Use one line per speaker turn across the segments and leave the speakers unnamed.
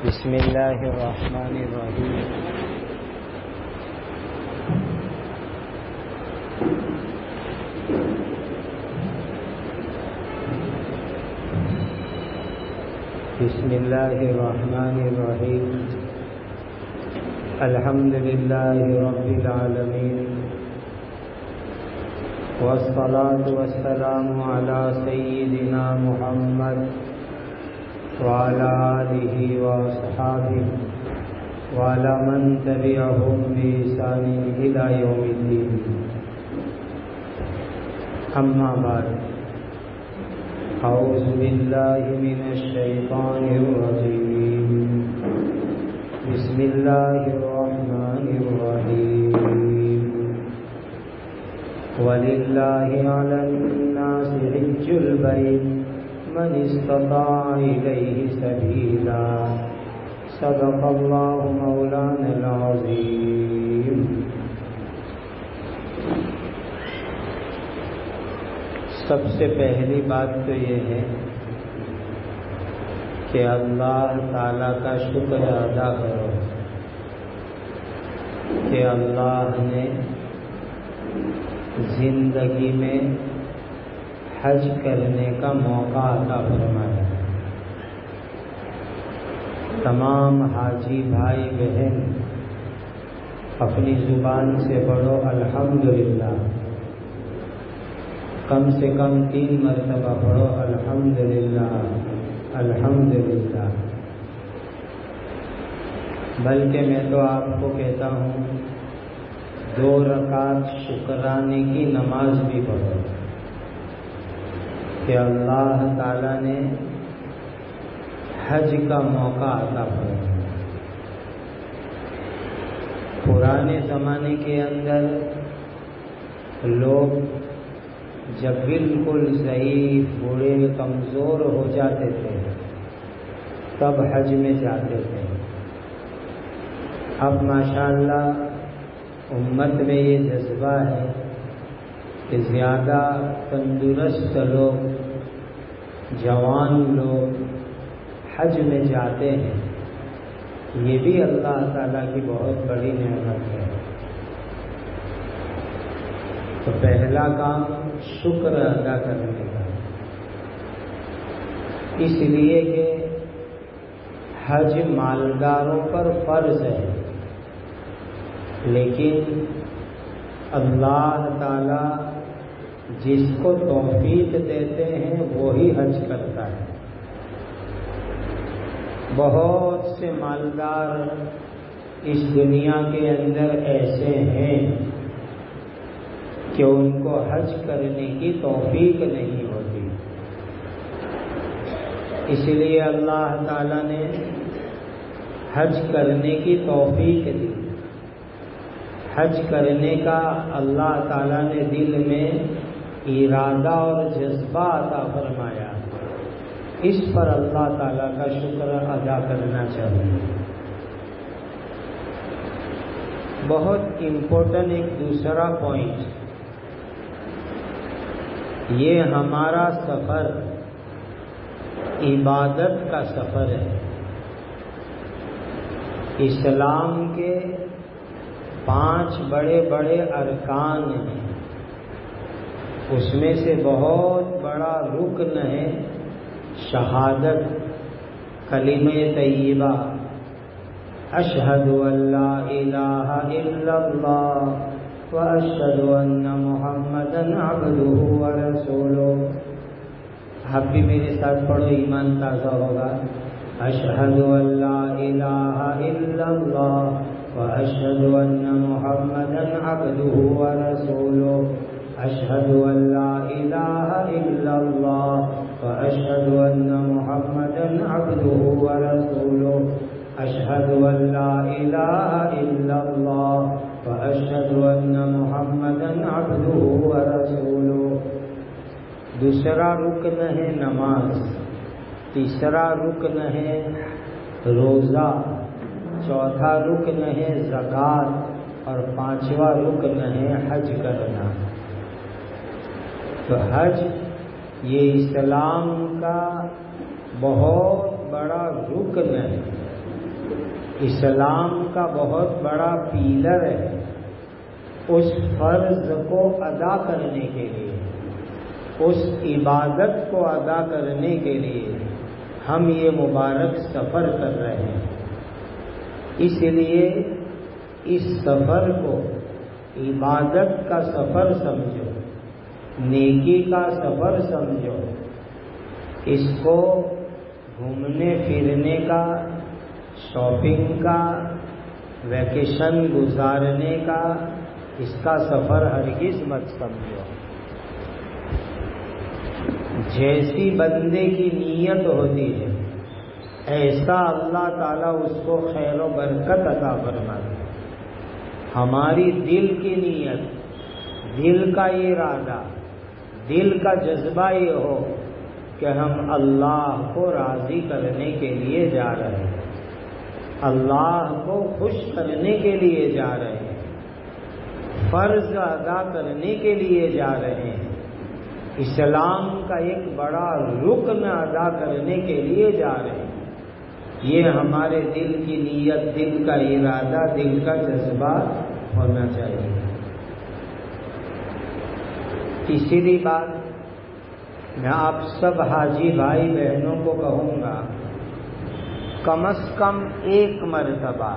بسم اللہ الرحمن الرحیم۔ بسم اللہ الرحمن الرحیم۔ الحمد للہ رب العالمین، والصلاة والسلام علی سیدنا محمد وعلى آلہ واصحابہ وعلى من تبعهم بإحسان إلى يوم الدین۔ اما بعد، اعوذ باللہ من الشیطان الرجیم، بسم اللہ الرحمن الرحیم۔ وَلِلَّهِ عَلَى النَّاسِ حِجُّ الْبَيْتِ من استطاع إليه سبيلا، صدق الله مولانا العظيم۔ سب سے پہلی بات تو یہ ہے کہ اللہ تعالیٰ کا شکر ادا کرو کہ اللہ نے زندگی میں حج کرنے کا موقع عطا فرمایا۔ تمام حاجی بھائی بہن اپنی زبان سے پڑھو الحمدللہ، کم سے کم 3 مرتبہ پڑھو الحمدللہ الحمدللہ۔ بلکہ میں تو آپ کو کہتا ہوں 2 رکعت شکرانے کی نماز بھی پڑھو کہ اللہ تعالیٰ نے حج کا موقع عطا فرمایا۔ پرانے زمانے کے اندر لوگ جب بالکل ضعیف، بوڑھے، کمزور ہو جاتے تھے تب حج میں جاتے تھے۔ اب ماشاءاللہ امت میں یہ جذبہ ہے کہ زیادہ تندرست لوگ، جوان لوگ حج میں جاتے ہیں۔ یہ بھی اللہ تعالیٰ کی بہت بڑی نعمت ہے۔ تو پہلا کام شکر ادا کرنے کا، اس لیے کہ حج مالداروں پر فرض ہے، لیکن اللہ تعالیٰ جس کو توفیق دیتے ہیں وہی حج کرتا ہے۔ بہت سے مالدار اس دنیا کے اندر ایسے ہیں کہ ان کو حج کرنے کی توفیق نہیں ہوتی، اس لیے اللہ تعالیٰ نے حج کرنے کی توفیق دی۔ حج کرنے کا اللہ تعالیٰ نے دل میں ارادہ اور جذبہ عطا فرمایا، اس پر اللہ تعالیٰ کا شکر ادا کرنا چاہیے۔ بہت امپورٹنٹ ایک دوسرا پوائنٹ، یہ ہمارا سفر عبادت کا سفر ہے۔ اسلام کے 5 بڑے بڑے ارکان ہیں، اس میں سے بہت بڑا رکن ہے شہادت، کلمہ طیبہ، اشہد ان لا الہ الا اللہ واشہد ان محمدا عبدہ ورسولہ۔ آپ بھی میرے ساتھ پڑھو، ایمان تازہ ہوگا۔ اشہد ان لا الہ الا اللہ واشہد ان محمدا عبدہ ورسولہ، اشہد ان لا الہ الا اللہ واشہد ان محمدا عبدہ ورسولہ، اشہد ان لا الہ الا اللہ واشہد ان محمدا عبدہ ورسولہ۔ دوسرا رکن ہے نماز، تیسرا رکن ہے روزہ، چوتھا رکن ہے زکوٰۃ، اور 5واں رکن ہے حج کرنا۔ تو حج یہ اسلام کا بہت بڑا رکن ہے، اسلام کا بہت بڑا پیلر ہے، اس فرض کو ادا کرنے کے لیے، اس عبادت کو ادا کرنے کے لیے ہم یہ مبارک سفر کر رہے ہیں۔ اس لیے اس سفر کو عبادت کا سفر سمجھو، نیکی کا سفر سمجھو، اس کو گھومنے پھرنے کا، شاپنگ کا، ویکیشن گزارنے کا، اس کا سفر ہرگز مت سمجھو۔ جیسی بندے کی نیت ہوتی ہے ایسا اللہ تعالیٰ اس کو خیر و برکت عطا فرماتا ہے۔ ہماری دل کی نیت، دل کا ارادہ، دل کا جذبہ یہ ہو کہ ہم اللہ کو راضی کرنے کے لیے جا رہے ہیں، اللہ کو خوش کرنے کے لیے جا رہے ہیں، فرض ادا کرنے کے لیے جا رہے ہیں، اسلام کا ایک بڑا رکن ادا کرنے کے لیے جا رہے ہیں۔ یہ ہمارے دل کی نیت، دل کا ارادہ، دل کا جذبہ ہونا چاہیے۔ تیسری بات، میں آپ سب حاجی بھائی بہنوں کو کہوں گا، کم از کم 1 مرتبہ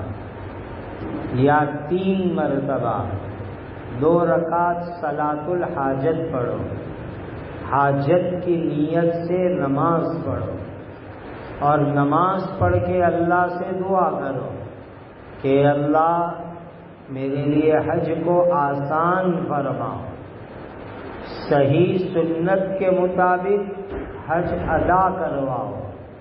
یا 3 مرتبہ 2 رکعت صلاۃ الحاجت پڑھو، حاجت کی نیت سے نماز پڑھو، اور نماز پڑھ کے اللہ سے دعا کرو کہ اللہ میرے لیے حج کو آسان فرماؤ، صحیح سنت کے مطابق حج ادا کرواؤ،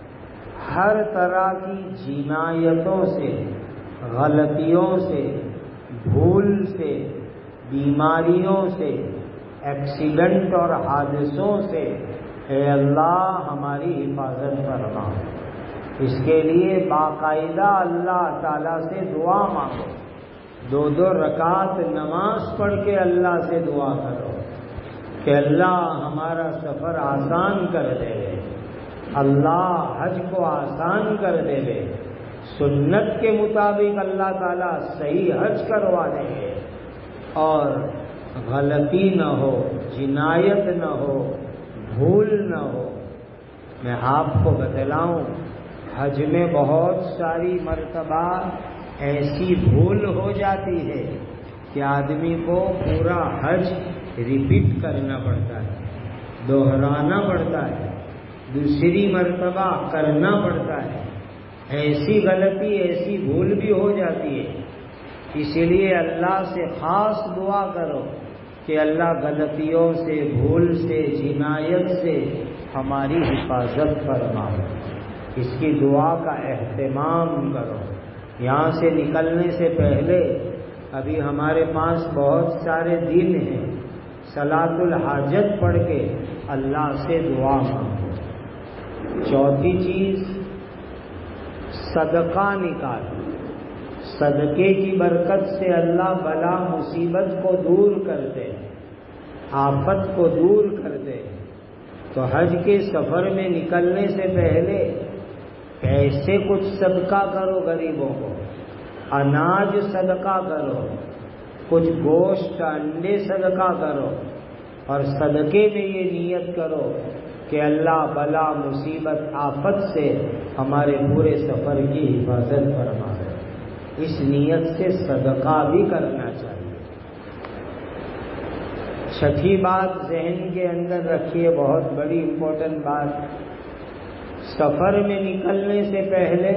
ہر طرح کی جنایتوں سے، غلطیوں سے، بھول سے، بیماریوں سے، ایکسیڈنٹ اور حادثوں سے اے اللہ ہماری حفاظت فرما۔ اس کے لیے باقاعدہ اللہ تعالیٰ سے دعا مانگو، 2 رکعت نماز پڑھ کے اللہ سے دعا کرو کہ اللہ ہمارا سفر آسان کر دے، اللہ حج کو آسان کر دے، سنت کے مطابق اللہ تعالیٰ صحیح حج کروا دیں گے، اور غلطی نہ ہو، جنایت نہ ہو، بھول نہ ہو۔ میں آپ کو بتلاؤں، حج میں بہت ساری مرتبہ ایسی بھول ہو جاتی ہے کہ آدمی کو پورا حج ریپیٹ کرنا پڑتا ہے، دہرانا پڑتا ہے، دوسری مرتبہ کرنا پڑتا ہے۔ ایسی غلطی، ایسی بھول بھی ہو جاتی ہے، اس لیے اللہ سے خاص دعا کرو کہ اللہ غلطیوں سے، بھول سے، جنایت سے ہماری حفاظت فرمائے۔ اس کی دعا کا اہتمام کرو۔ یہاں سے نکلنے سے پہلے ابھی ہمارے پاس بہت سارے دن ہیں، صلاۃ الحاجت پڑھ کے اللہ سے دعا مانگو۔ چوتھی چیز، صدقہ نکالو۔ صدقے کی برکت سے اللہ بلا مصیبت کو دور کرتے ہیں، آفت کو دور کرتے ہیں۔ تو حج کے سفر میں نکلنے سے پہلے پیسے کچھ صدقہ کرو، غریبوں کو اناج صدقہ کرو، کچھ گوشت، انڈے صدقہ کرو، اور صدقے میں یہ نیت کرو کہ اللہ بلا مصیبت آفت سے ہمارے پورے سفر کی حفاظت فرمائے۔ اس نیت سے صدقہ بھی کرنا چاہیے۔ چھٹی بات ذہن کے اندر رکھیے، بہت بڑی امپورٹنٹ بات، سفر میں نکلنے سے پہلے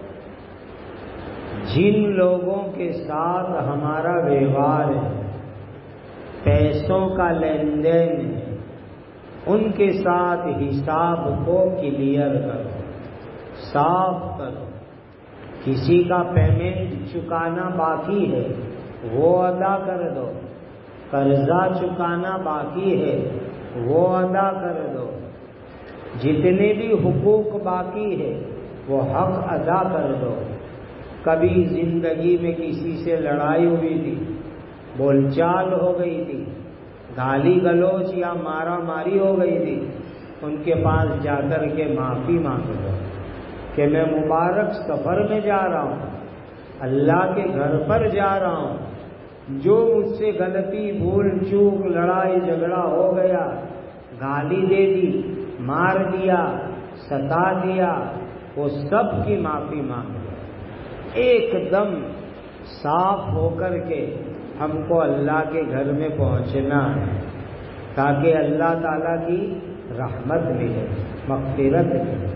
جن لوگوں کے ساتھ ہمارا ویوہار ہے، پیسوں کا لین دین ہے، ان کے ساتھ حساب کو کلیئر کرو، صاف کرو۔ کسی کا پیمنٹ چکانا باقی ہے وہ ادا کر دو، قرضہ چکانا باقی ہے وہ ادا کر دو، جتنے بھی حقوق باقی ہے وہ حق ادا کر دو۔ کبھی زندگی میں کسی سے لڑائی ہوئی تھی، بول چال ہو گئی تھی، گالی گلوچ یا مارا ماری ہو گئی تھی، ان کے پاس جا کر کے معافی مانگ دو کہ میں مبارک سفر میں جا رہا ہوں، اللہ کے گھر پر جا رہا ہوں، جو مجھ سے غلطی بھول چوک لڑائی جھگڑا ہو گیا، گالی دے دی، مار دیا، ستا دیا، وہ سب کی معافی مانگ لو، ایک دم صاف ہو کر کے ہم کو اللہ کے گھر میں پہنچنا ہے تاکہ اللہ تعالیٰ کی رحمت ملے، مغفرت ملے۔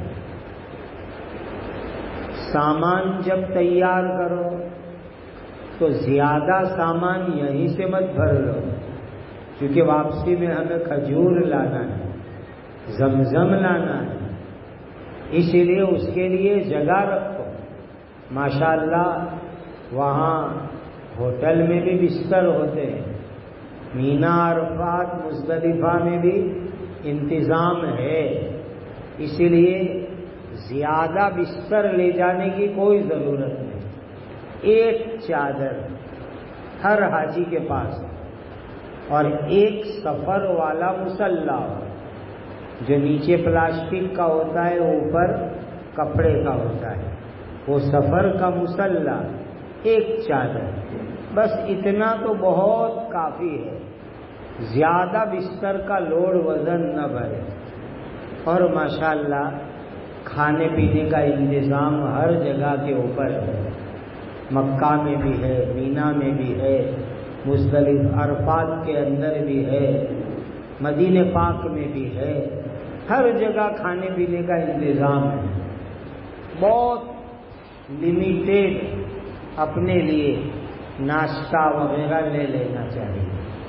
سامان جب تیار کرو تو زیادہ سامان یہیں سے مت بھر لو، کیونکہ واپسی میں ہمیں کھجور لانا ہے، زمزم لانا ہے، اس لیے اس کے لیے جگہ رکھو۔ ماشاءاللہ وہاں ہوٹل میں بھی بستر ہوتے ہیں، مینا عرفات مزدلفہ میں بھی انتظام ہے، اسی لیے زیادہ بستر لے جانے کی کوئی ضرورت نہیں۔ ایک چادر ہر حاجی کے پاس اور ایک سفر والا مصلی ہو، جو نیچے پلاسٹک کا ہوتا ہے اوپر کپڑے کا ہوتا ہے، وہ سفر کا مصلی، ایک چادر، بس اتنا تو بہت کافی ہے، زیادہ بستر کا لوڈ وزن نہ بھرے۔ اور ماشاءاللہ کھانے پینے کا انتظام ہر جگہ کے اوپر ہے، مکہ میں بھی ہے، مینا میں بھی ہے، مزدلفہ عرفات کے اندر بھی ہے، مدینہ پاک میں بھی ہے، ہر جگہ کھانے پینے کا انتظام ہے۔ بہت لمیٹیڈ اپنے لیے ناشتہ وغیرہ لے لینا چاہیے،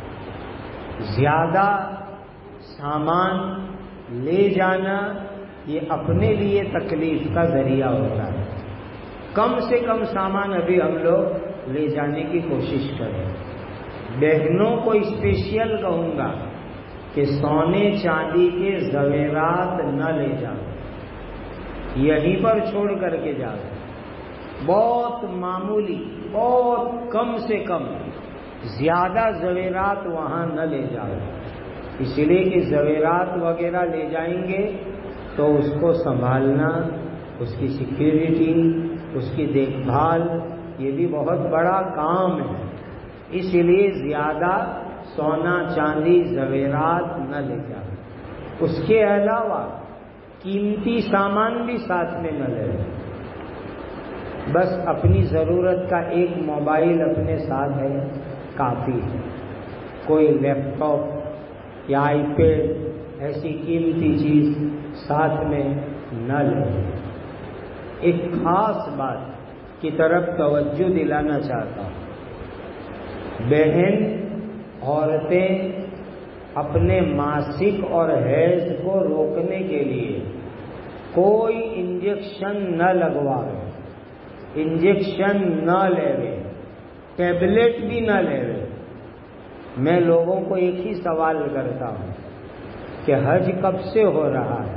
زیادہ سامان لے جانا یہ اپنے لیے تکلیف کا ذریعہ ہوتا ہے۔ کم سے کم سامان ابھی ہم لوگ لے جانے کی کوشش کریں۔ بہنوں کو اسپیشل کہوں گا کہ سونے چاندی کے زیورات نہ لے جاؤ، یہیں پر چھوڑ کر کے جاؤ، بہت معمولی، بہت کم سے کم، زیادہ زیورات وہاں نہ لے جاؤ، اس لیے کہ زیورات وغیرہ لے جائیں گے تو اس کو سنبھالنا، اس کی سیکیورٹی، اس کی دیکھ بھال، یہ بھی بہت بڑا کام ہے، اس لیے زیادہ سونا چاندی زیورات نہ لے جاؤ۔ اس کے علاوہ قیمتی سامان بھی ساتھ میں نہ لے، بس اپنی ضرورت کا ایک موبائل اپنے ساتھ ہے کافی ہے، کوئی لیپ ٹاپ یا آئی پیڈ ایسی قیمتی چیز ساتھ میں نہ لے۔ ایک خاص بات کی طرف توجہ دلانا چاہتا ہوں، بہن عورتیں اپنے ماسک اور حیض کو روکنے کے لیے کوئی انجیکشن نہ لگواوے، انجیکشن نہ لیوے، ٹیبلٹ بھی نہ لیوے۔ میں لوگوں کو ایک ہی سوال کرتا ہوں کہ حج کب سے ہو رہا ہے؟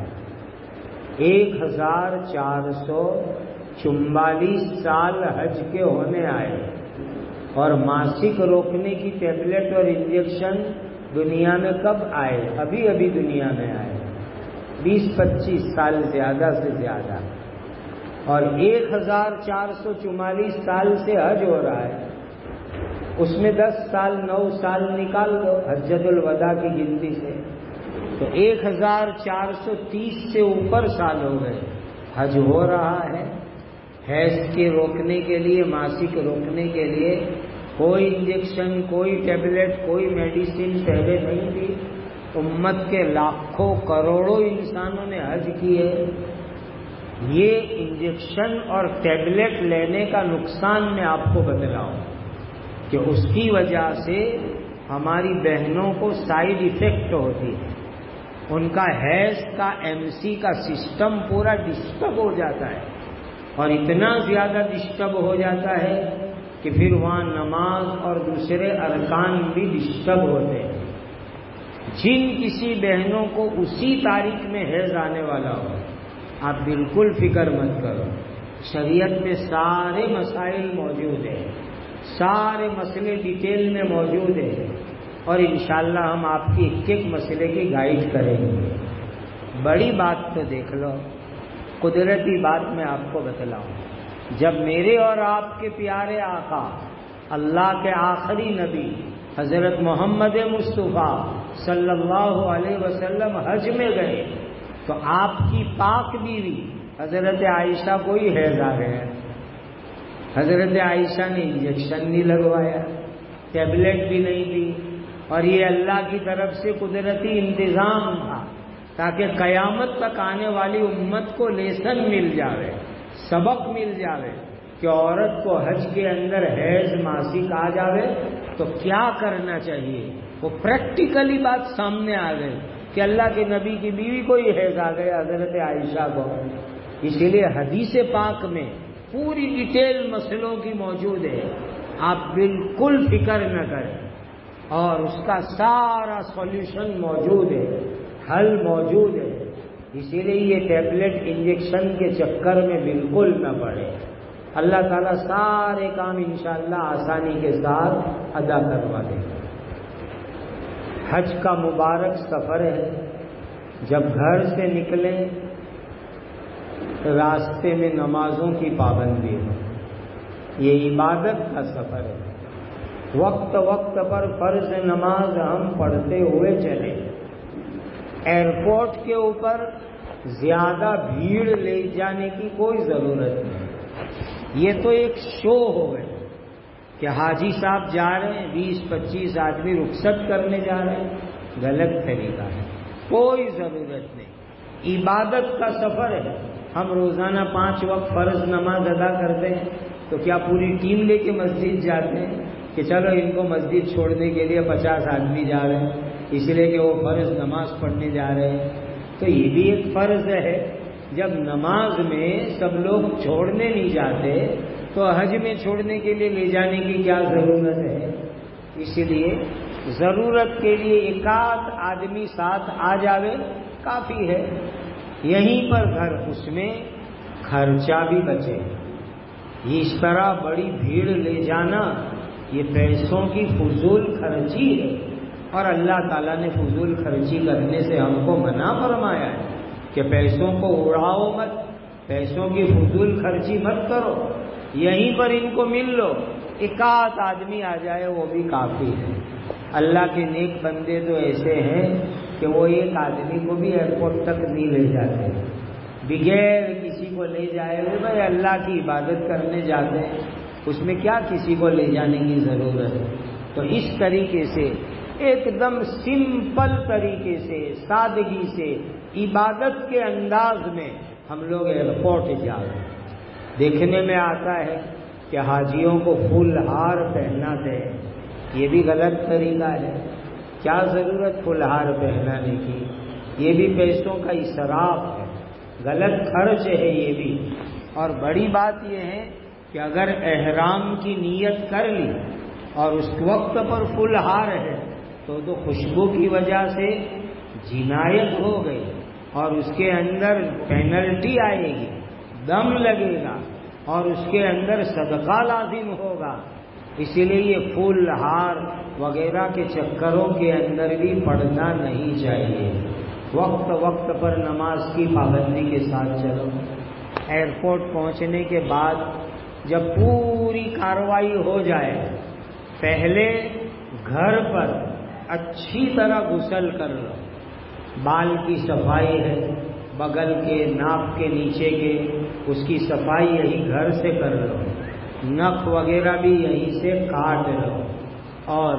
1444 سال حج کے ہونے آئے، اور ماسک روکنے کی ٹیبلٹ اور انجیکشن دنیا میں کب آئے؟ ابھی ابھی دنیا میں آئے، 20-25 سال زیادہ سے زیادہ، اور 1444 سال سے حج ہو رہا ہے، اس میں 10 سال 9 سال نکال دو حجۃ الوداع کی گنتی سے، تو 1430 سے اوپر سال ہو گئے حج ہو رہا ہے۔ حیض کے روکنے کے لیے، ماسک روکنے کے لیے کوئی انجیکشن، کوئی ٹیبلٹ، کوئی میڈیسن پہلے نہیں تھی۔ امت کے لاکھوں کروڑوں انسانوں نے حج کیے۔ یہ انجیکشن اور ٹیبلٹ لینے کا نقصان میں آپ کو بتلاؤں کہ اس کی وجہ سے ہماری بہنوں کو سائیڈ ایفیکٹ ہوتی ہے، ان کا حیض کا MC کا سسٹم پورا ڈسٹرب ہو جاتا ہے، اور اتنا زیادہ ڈسٹرب ہو جاتا ہے کہ پھر وہاں نماز اور دوسرے ارکان بھی ڈسٹرب ہوتے ہیں۔ جن کسی بہنوں کو اسی تاریخ میں حیض آنے والا ہو، آپ بالکل فکر مت کرو، شریعت میں سارے مسائل موجود ہیں، سارے مسئلے ڈیٹیل میں موجود ہیں، اور انشاءاللہ ہم آپ کی ایک ایک مسئلے کی گائیڈ کریں گے۔ بڑی بات تو دیکھ لو، قدرتی بات میں آپ کو بتلاؤں، جب میرے اور آپ کے پیارے آقا اللہ کے آخری نبی حضرت محمد مصطفیٰ صلی اللہ علیہ وسلم حج میں گئے تو آپ کی پاک بیوی حضرت عائشہ کو ہی حیض آ گیا. حضرت عائشہ نے انجیکشن نہیں لگوایا, ٹیبلٹ بھی نہیں دی, اور یہ اللہ کی طرف سے قدرتی انتظام تھا تاکہ قیامت تک آنے والی امت کو لیسن مل جاوے, سبق مل جاوے کہ عورت کو حج کے اندر حیض ماسک آ جاوے تو کیا کرنا چاہیے. وہ پریکٹیکلی بات سامنے آ گئی کہ اللہ کے نبی کی بیوی کو ہی حیض آ گیا, حضرت عائشہ کو. اسی لیے حدیث پاک میں پوری ڈیٹیل مسئلوں کی موجود ہے, آپ بالکل فکر نہ کریں, اور اس کا سارا سولوشن موجود ہے, حل موجود ہے. اسی لیے یہ ٹیبلٹ انجیکشن کے چکر میں بالکل نہ پڑے. اللہ تعالیٰ سارے کام انشاءاللہ آسانی کے ساتھ ادا کروا دے گا. حج کا مبارک سفر ہے. جب گھر سے نکلیں راستے میں نمازوں کی پابندی ہے. یہ عبادت کا سفر ہے. وقت وقت پر فرض نماز ہم پڑھتے ہوئے چلیں. ایئرپورٹ کے اوپر زیادہ بھیڑ لے جانے کی کوئی ضرورت نہیں. یہ تو ایک شو ہو گئے کہ حاجی صاحب جا رہے ہیں, 20-25 آدمی رخصت کرنے جا رہے ہیں. غلط طریقہ ہے, کوئی ضرورت نہیں. عبادت کا سفر ہے. ہم روزانہ 5 وقت فرض نماز ادا کرتے ہیں تو کیا پوری ٹیم لے کے مسجد جاتے ہیں کہ چلو ان کو مسجد چھوڑنے کے لیے 50 آدمی جا رہے ہیں اس لیے کہ وہ فرض نماز پڑھنے جا رہے ہیں؟ تو یہ بھی ایک فرض ہے. جب نماز میں سب لوگ چھوڑنے نہیں جاتے تو حج میں چھوڑنے کے لیے لے جانے کی کیا ضرورت ہے؟ اسی لیے ضرورت کے لیے 1 آدھ آدمی ساتھ آ جاوے کافی ہے. یہیں پر گھر, اس میں خرچہ بھی بچے. یہ اس طرح بڑی بھیڑ لے جانا یہ پیسوں کی فضول خرچی ہے, اور اللہ تعالیٰ نے فضول خرچی کرنے سے ہم کو منع فرمایا ہے کہ پیسوں کو اڑاؤ مت, پیسوں کی فضول خرچی مت کرو. یہیں پر ان کو مل لو, 1 آدھ آدمی آ جائے وہ بھی کافی ہے. اللہ کے نیک بندے تو ایسے ہیں کہ وہ 1 آدمی کو بھی ایئرپورٹ تک نہیں لے جاتے, بغیر کسی کو لے جائے ہوئے. بھائی اللہ کی عبادت کرنے جاتے ہیں, اس میں کیا کسی کو لے جانے کی ضرورت ہے؟ تو اس طریقے سے ایک دم سمپل طریقے سے, سادگی سے, عبادت کے انداز میں ہم لوگ ایئرپورٹ جائیں. دیکھنے میں آتا ہے کہ حاجیوں کو پھول ہار پہناتے ہیں, یہ بھی غلط طریقہ ہے. کیا ضرورت پھول ہار پہنانے کی؟ یہ بھی پیسوں کا اسراف ہے, غلط خرچ ہے یہ بھی. اور بڑی بات یہ ہے کہ اگر احرام کی نیت کر لی اور اس وقت پر پھول ہار ہے تو خوشبو کی وجہ سے جنایت ہو گئی اور اس کے اندر پینلٹی آئے گی, دم لگے گا اور اس کے اندر صدقہ لازم ہوگا. اسی لیے یہ پھول ہار وغیرہ کے چکروں کے اندر بھی پڑنا نہیں چاہیے. وقت وقت پر نماز کی پابندی کے ساتھ چلو. ایئرپورٹ پہنچنے کے بعد جب پوری کارروائی ہو جائے, پہلے گھر پر اچھی طرح غسل کر لو. بال کی صفائی ہے, بغل کے, ناک کے نیچے کے, اس کی صفائی یہی گھر سے کر لو. نخ وغیرہ بھی یہیں سے کاٹ لو, اور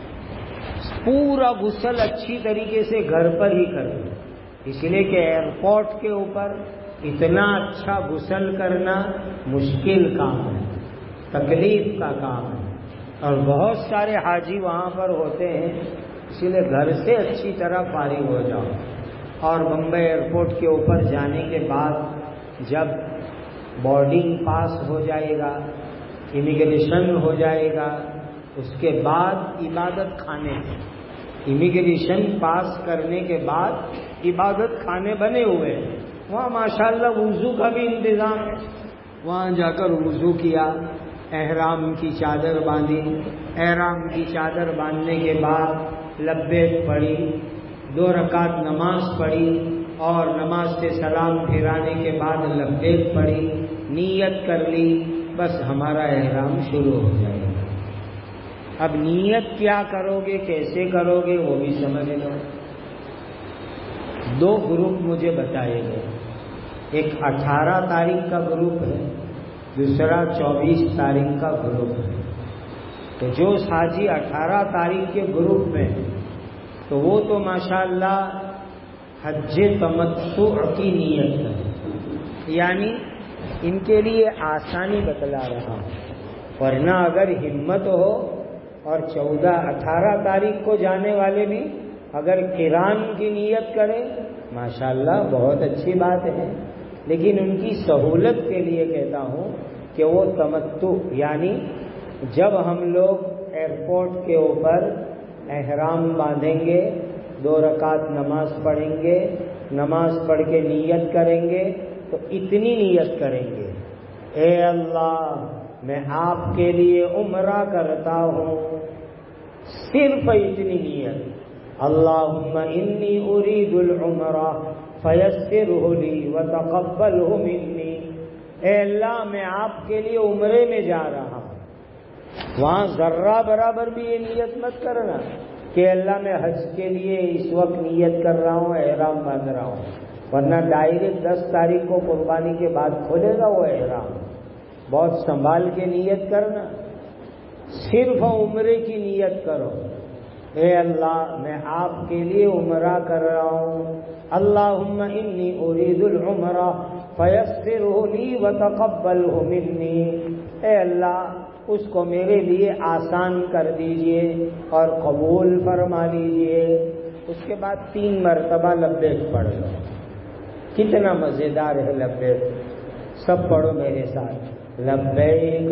پورا غسل اچھی طریقے سے گھر پر ہی کر لو. اس لیے کہ ایئرپورٹ کے اوپر اتنا اچھا غسل کرنا مشکل کام ہے, تکلیف کا کام ہے, اور بہت سارے حاجی وہاں پر ہوتے ہیں. اسی لیے گھر سے اچھی طرح فارغ ہو جاؤ. اور بمبئی ایئرپورٹ کے اوپر جانے کے بعد جب بورڈنگ پاس ہو جائے گا, امیگریشن ہو جائے گا, اس کے بعد عبادت خانے, امیگریشن پاس کرنے کے بعد عبادت خانے بنے ہوئے ہیں. وہاں ماشاءاللہ وضو کا بھی انتظام ہے. وہاں جا کر وضو کیا, احرام کی چادر باندھی, احرام کی چادر باندھنے کے بعد لبیک پڑھی, 2 رکعت نماز پڑھی, اور نماز سے سلام پھرانے کے بعد لبیک پڑھی. نیت کر لی، بس ہمارا احرام شروع ہو جائے گا۔ اب نیت کیا کرو گے، کیسے کرو گے، وہ بھی سمجھ لو۔ دو گروپ مجھے بتائے گئے، ایک 18 تاریخ کا گروپ ہے، دوسرا 24 تاریخ کا گروپ ہے۔ تو جو حاجی 18 تاریخ کے گروپ میں تو وہ تو ماشاءاللہ حج تمتع کی نیت ہے، یعنی ان کے لیے آسانی بتلا رہا ہوں، ورنہ اگر ہمت ہو اور 18 تاریخ کو جانے والے بھی اگر قران کی نیت کرے ماشاءاللہ بہت اچھی بات ہے، لیکن ان کی سہولت کے لیے کہتا ہوں کہ وہ تمتع، یعنی جب ہم لوگ ایئرپورٹ کے اوپر احرام باندھیں گے، 2 رکعت نماز پڑھیں گے، نماز پڑھ کے نیت کریں گے تو اتنی نیت کریں گے، اے اللہ میں آپ کے لیے عمرہ کرتا ہوں، صرف اتنی نیت، اللہم انی ارید العمرہ فیسرہ لی وتقبلہ منی، اے اللہ میں آپ کے لیے عمرے میں جا رہا ہوں۔ وہاں ذرہ برابر بھی یہ نیت مت کرنا کہ اللہ میں حج کے لیے اس وقت نیت کر رہا ہوں، احرام باندھ رہا ہوں، ورنہ ڈائریکٹ 10 تاریخ کو قربانی کے بعد کھولے گا وہ احرام۔ بہت سنبھال کے نیت کرنا، صرف عمرے کی نیت کرو، اے اللہ میں آپ کے لیے عمرہ کر رہا ہوں، اللہم انی ارید العمرہ فیسرہ لی وتقبلہ منی، اے اللہ اس کو میرے لیے آسان کر دیجئے اور قبول فرما لیجئے۔ اس کے بعد 3 مرتبہ لبیک پڑھ لو، کتنا مزیدار ہے لبیک، سب پڑھو میرے ساتھ، لبیک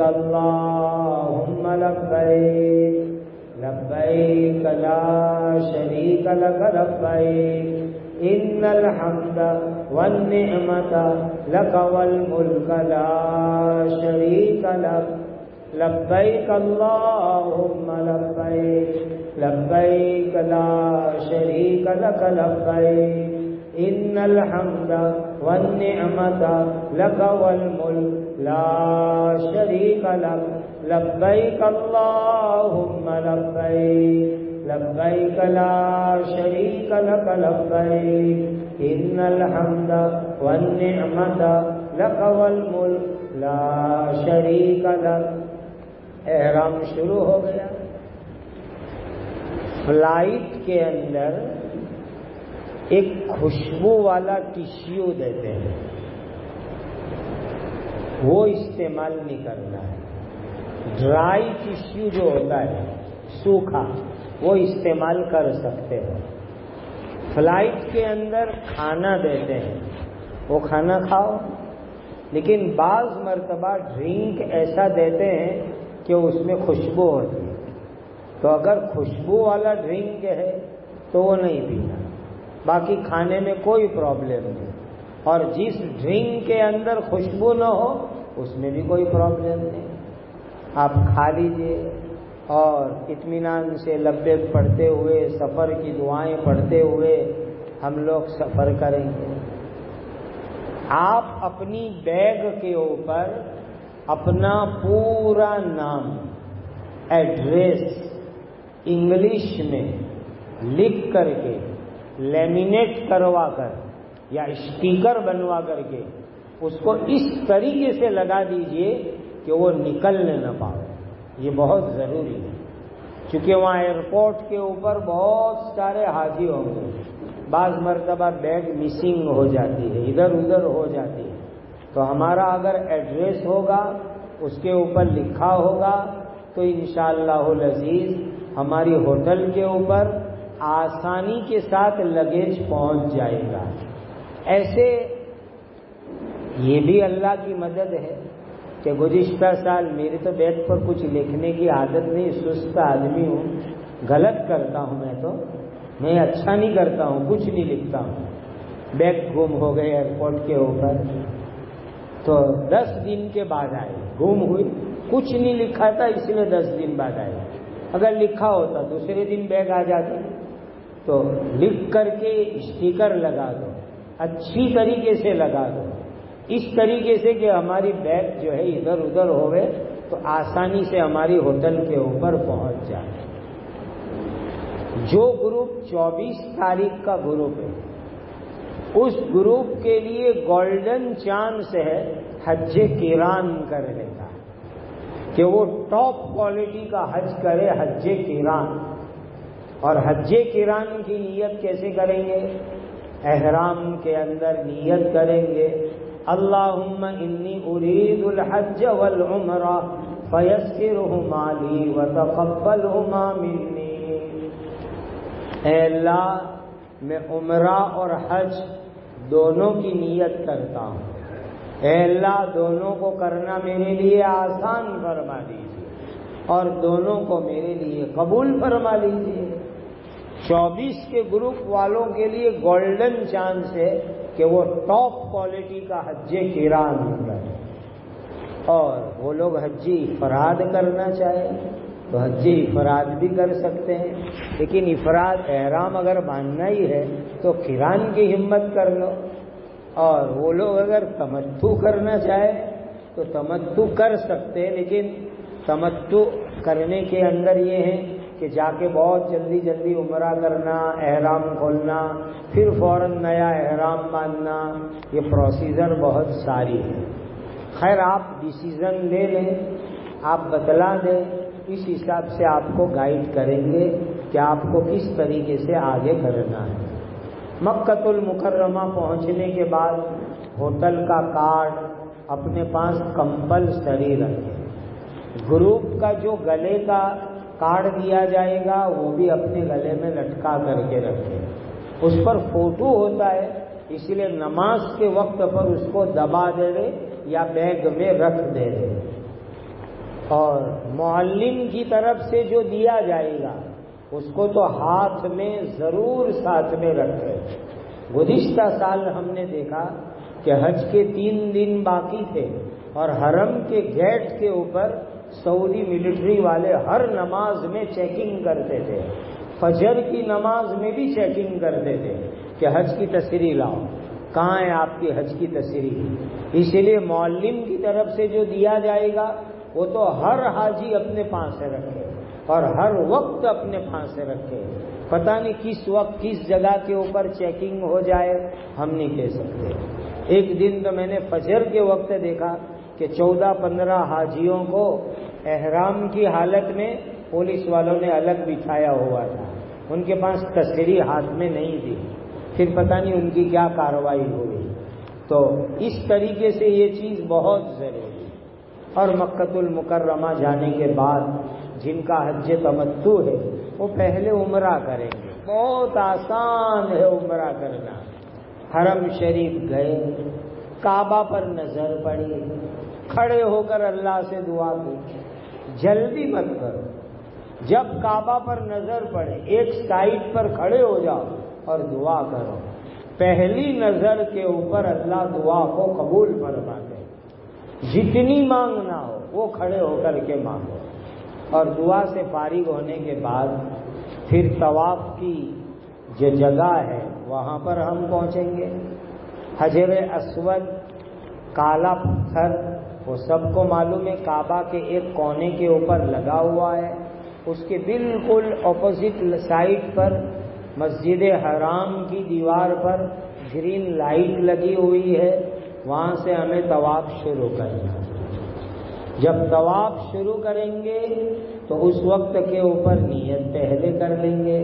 اللہم لبیک لبیک لا شریک لک لبیک ان الحمد والنعمت لک والملک لا شریک لک لبیک اللہم لبیک لبیک لا شریک لک لبیک ان الحمد والنعمت لک والملک لا شریک لک لبیک اللہم لبیک لبیک لا شریک لک لبیک ان الحمد والنعمت لک والملک لا شریک لک۔ احرام شروع ہو گیا۔ فلائٹ کے اندر ایک خوشبو والا ٹشیو دیتے ہیں، وہ استعمال نہیں کرنا ہے، ڈرائی ٹشیو جو ہوتا ہے سوکھا وہ استعمال کر سکتے ہیں۔ فلائٹ کے اندر کھانا دیتے ہیں، وہ کھانا کھاؤ، لیکن بعض مرتبہ ڈرنک ایسا دیتے ہیں کہ اس میں خوشبو ہوتی ہے، تو اگر خوشبو والا ڈرنک ہے تو وہ نہیں پینا، باقی کھانے میں کوئی پرابلم نہیں، اور جس ڈرنک کے اندر خوشبو نہ ہو اس میں بھی کوئی پرابلم نہیں، آپ کھا لیجئے اور اطمینان سے لبیک پڑھتے ہوئے، سفر کی دعائیں پڑھتے ہوئے ہم لوگ سفر کریں گے۔ آپ اپنی بیگ کے اوپر اپنا پورا نام، ایڈریس انگلش میں لکھ کر کے لیمینیٹ کروا کر یا اسٹیکر بنوا کر کے اس کو اس طریقے سے لگا دیجئے کہ وہ نکلنے نہ پائے، یہ بہت ضروری ہے، کیونکہ وہاں ایئرپورٹ کے اوپر بہت سارے حاجی ہوں گے، بعض مرتبہ بیگ مسنگ ہو جاتی ہے، ادھر ادھر ہو جاتی ہے، تو ہمارا اگر ایڈریس ہوگا اس کے اوپر لکھا ہوگا تو انشاءاللہ العزیز ہماری ہوٹل کے اوپر آسانی کے ساتھ لگیج پہنچ جائے گا۔ ایسے یہ بھی اللہ کی مدد ہے کہ گزشتہ سال میرے تو بیگ پر کچھ لکھنے کی عادت نہیں، سست آدمی ہوں، غلط کرتا ہوں، میں اچھا نہیں کرتا ہوں، کچھ نہیں لکھتا ہوں، بیگ گم ہو گئے ایئرپورٹ کے اوپر، تو 10 دن کے بعد آئے، گم ہوئی، کچھ نہیں لکھا تھا اس لیے 10 دن بعد آئے، اگر لکھا ہوتا دوسرے دن بیگ آ جاتی، تو لکھ کر کے اسٹیکر لگا دو، اچھی طریقے سے لگا دو، اس طریقے سے کہ ہماری بیگ جو ہے ادھر ادھر ہوئے تو آسانی سے ہماری ہوٹل کے اوپر پہنچ جائے۔ جو گروپ 24 تاریخ کا گروپ ہے اس گروپ کے لیے گولڈن چانس ہے حج قران کرنے کا، کہ وہ ٹاپ کوالٹی کا حج کرے، حج قران۔ اور حج قران کی نیت کیسے کریں گے؟ احرام کے اندر نیت کریں گے، اللہم انی ارید الحج والعمرہ فیسرہما لی وتقبلہما منی۔ اے اللہ میں عمرہ اور حج دونوں کی نیت کرتا ہوں، اے اللہ دونوں کو کرنا میرے لیے آسان فرما دیجیے اور دونوں کو میرے لیے قبول فرما لیجیے۔ 24 کے گروپ والوں کے لیے گولڈن چانس ہے کہ وہ ٹاپ کوالٹی کا حج قران کریں، اور وہ لوگ حج افراد کرنا چاہیں تو حج افراد بھی کر سکتے ہیں، لیکن افراد احرام اگر باندھنا ہی ہے تو قران کی ہمت کر لو۔ اور وہ لوگ اگر تمتع کرنا چاہے تو تمتع کر سکتے ہیں، لیکن تمتع کرنے کے اندر یہ ہے کہ جا کے بہت جلدی جلدی عمرہ کرنا، احرام کھولنا، پھر فوراً نیا احرام باندھنا، یہ پروسیجر بہت ساری ہے۔ خیر آپ ڈیسیزن لے لیں، آپ بتلا دیں، اس حساب سے آپ کو گائیڈ کریں گے کہ آپ کو کس طریقے سے آگے کرنا ہے۔ مکۃ المکرمہ پہنچنے کے بعد ہوٹل کا کارڈ اپنے پاس کمپلسری رکھیں۔ گروپ کا جو گلے کا کارڈ دیا جائے گا وہ بھی اپنے گلے میں لٹکا کر کے رکھیں۔ اس پر فوٹو ہوتا ہے، اس لیے نماز کے وقت پر اس کو دبا دے رہے یا بیگ میں رکھ دے رہے۔ اور معلم کی طرف سے جو دیا جائے گا اس کو تو ہاتھ میں ضرور ساتھ میں رکھے۔ گزشتہ سال ہم نے دیکھا کہ حج کے 3 دن باقی تھے اور حرم کے گیٹ کے اوپر سعودی ملٹری والے ہر نماز میں چیکنگ کرتے تھے، فجر کی نماز میں بھی چیکنگ کرتے تھے کہ حج کی تصریح لاؤ، کہاں ہے آپ کی حج کی تصریح۔ اس لیے معلم کی طرف سے جو دیا جائے گا وہ تو ہر حاجی اپنے پاس سے رکھے اور ہر وقت اپنے پاس سے رکھے۔ پتہ نہیں کس وقت کس جگہ کے اوپر چیکنگ ہو جائے، ہم نہیں کہہ سکتے۔ ایک دن تو میں نے فجر کے وقت دیکھا کہ 14-15 حاجیوں کو احرام کی حالت میں پولیس والوں نے الگ بٹھایا ہوا تھا، ان کے پاس تصریح ہاتھ میں نہیں تھی، پھر پتہ نہیں ان کی کیا کارروائی ہوئی۔ تو اس طریقے سے یہ چیز بہت ضروری ہے۔ اور مکۃ المکرمہ جانے کے بعد جن کا حج تمتع ہے وہ پہلے عمرہ کریں گے، بہت آسان ہے عمرہ کرنا۔ حرم شریف گئے، کعبہ پر نظر پڑی، کھڑے ہو کر اللہ سے دعا کی، جلدی مت کرو، جب کعبہ پر نظر پڑے ایک سائڈ پر کھڑے ہو جاؤ اور دعا کرو، پہلی نظر کے اوپر اللہ دعا کو قبول فرماتے ہیں۔ جتنی مانگنا ہو وہ کھڑے ہو کر کے مانگو، اور دعا سے فارغ ہونے کے بعد پھر طواف کی جو جگہ ہے وہاں پر ہم پہنچیں گے۔ حجر اسود کالا پتھر وہ سب کو معلوم ہے، کعبہ کے ایک کونے کے اوپر لگا ہوا ہے، اس کے بالکل اپوزٹ سائڈ پر مسجد حرام کی دیوار پر گرین لائٹ لگی ہوئی ہے، وہاں سے ہمیں طواف شروع کرنا ہے۔ جب طواف شروع کریں گے تو اس وقت کے اوپر نیت پہلے کر لیں گے۔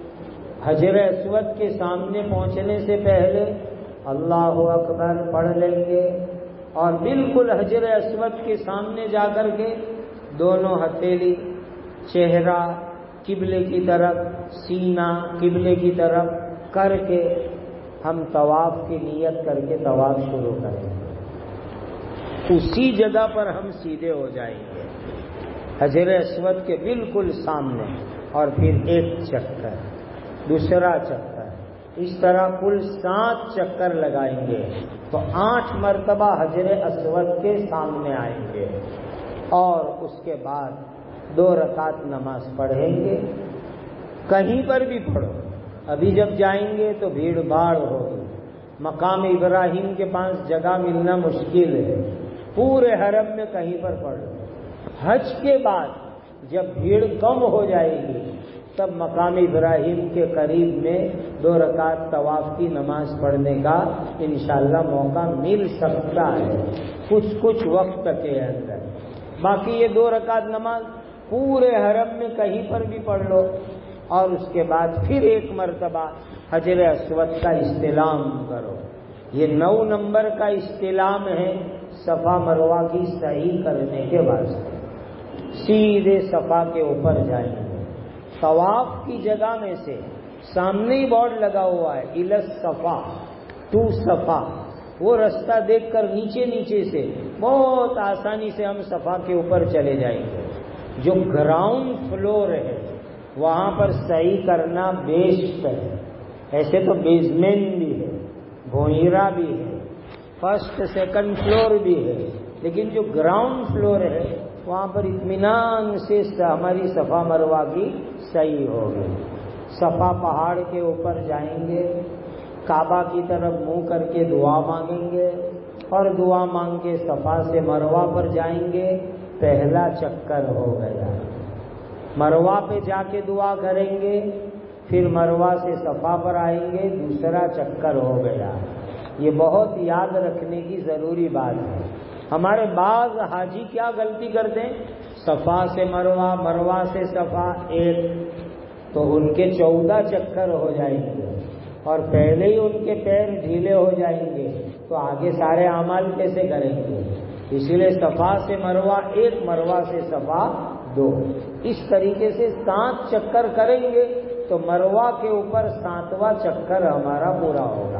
حجر اسود کے سامنے پہنچنے سے پہلے اللہ اکبر پڑھ لیں گے، اور بالکل حجر اسود کے سامنے جا کر کے دونوں ہتھیلی چہرہ قبلے کی طرف، سینہ قبلے کی طرف کر کے ہم طواف کی نیت کر کے طواف شروع کریں گے۔ اسی جگہ پر ہم سیدھے ہو جائیں گے حجر اسود کے بالکل سامنے، اور پھر ایک چکر، دوسرا چکر، اس طرح کل 7 چکر لگائیں گے تو 8 مرتبہ حجر اسود کے سامنے آئیں گے، اور اس کے بعد 2 رکعت نماز پڑھیں گے۔ کہیں پر بھی پڑھو، ابھی جب جائیں گے تو بھیڑ بھاڑ ہوگی، مقام ابراہیم کے پاس جگہ ملنا مشکل ہے، پورے حرم میں کہیں پر پڑھ لو۔ حج کے بعد جب بھیڑ کم ہو جائے گی تب مقام ابراہیم کے قریب میں 2 رکعت طواف کی نماز پڑھنے کا انشاءاللہ موقع مل سکتا ہے کچھ وقت کے اندر۔ باقی یہ 2 رکعت نماز پورے حرم میں کہیں پر بھی پڑھ لو، اور اس کے بعد پھر ایک مرتبہ حجر اسود کا استلام کرو۔ یہ 9 نمبر کا استلام ہے صفا مروہ کی صحیح کرنے کے واسطے۔ سیدھے صفا کے اوپر جائیں گے، طواف کی جگہ میں سے سامنے ہی بورڈ لگا ہوا ہے الی الصفا، ٹو صفا، وہ رستہ دیکھ کر نیچے سے بہت آسانی سے ہم صفا کے اوپر چلے جائیں گے۔ جو گراؤنڈ فلور ہے وہاں پر صحیح کرنا بیسٹ ہے، ایسے تو بیسمنٹ بھی ہے، بھوئیرا بھی ہے، فرسٹ سیکنڈ فلور بھی ہے، لیکن جو گراؤنڈ فلور ہے وہاں پر اطمینان سے ہماری صفا مروہ کی صحیح ہوگی۔ صفا پہاڑ کے اوپر جائیں گے، کعبہ کی طرف منہ کر کے دعا مانگیں گے، اور دعا مانگ کے صفا سے مروہ پر جائیں گے۔ پہلا چکر ہو گیا، مروہ پہ جا کے دعا کریں گے، پھر مروہ سے صفا پر آئیں گے، دوسرا چکر ہو گیا۔ یہ بہت یاد رکھنے کی ضروری بات ہے۔ ہمارے بعض حاجی کیا غلطی کرتے ہیں، صفا سے مروہ، مروہ سے صفا ایک، تو ان کے 14 چکر ہو جائیں گے اور پہلے ہی ان کے پیر ڈھیلے ہو جائیں گے، تو آگے سارے اعمال کیسے کریں گے؟ اس لیے صفا سے مروہ ایک، مروہ سے صفا 2، اس طریقے سے 7 چکر کریں گے تو مروہ کے اوپر 7واں چکر ہمارا پورا ہوگا۔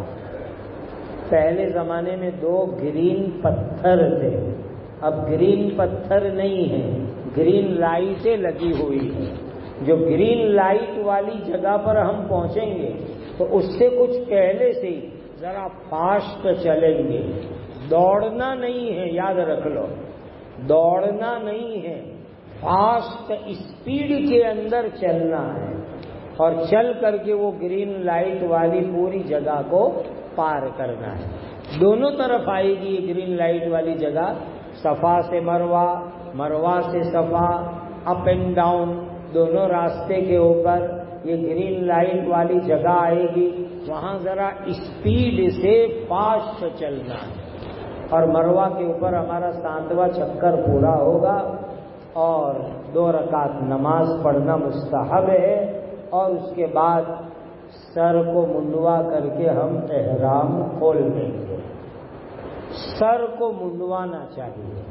پہلے زمانے میں 2 گرین پتھر تھے، اب گرین پتھر نہیں ہے، گرین لائٹیں لگی ہوئی ہیں۔ جو گرین لائٹ والی جگہ پر ہم پہنچیں گے تو اس سے کچھ پہلے سے ہی ذرا فاسٹ چلیں گے، دوڑنا نہیں ہے، یاد رکھ لو، دوڑنا نہیں ہے، فاسٹ اسپیڈ کے اندر چلنا ہے، اور چل کر کے وہ گرین لائٹ والی پوری جگہ کو پار کرنا ہے۔ دونوں طرف آئے گی یہ گرین لائٹ والی جگہ، صفا سے مروہ، مروہ سے صفا، اپ اینڈ ڈاؤن دونوں راستے کے اوپر یہ گرین لائٹ والی جگہ آئے گی، وہاں ذرا اسپیڈ سے فاسٹ چلنا ہے، اور مروہ کے اوپر ہمارا 7واں چکر پورا ہوگا، اور 2 رکعت نماز پڑھنا مستحب ہے، اور اس کے بعد سر کو منڈوا کر کے ہم احرام کھول دیں گے۔ سر کو منڈوانا چاہیے،